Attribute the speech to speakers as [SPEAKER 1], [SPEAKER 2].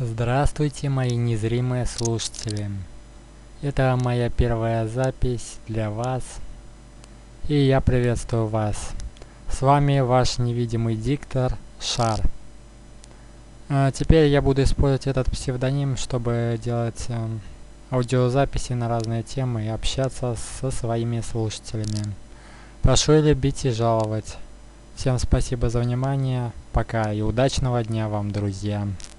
[SPEAKER 1] Здравствуйте, мои незримые слушатели. Это моя первая запись для вас, и я приветствую вас. С вами ваш невидимый диктор Шар. Теперь я буду использовать этот псевдоним, чтобы делать аудиозаписи на разные темы и общаться со своими слушателями. Прошу любить и жаловать. Всем спасибо за внимание. Пока и удачного дня вам, друзья.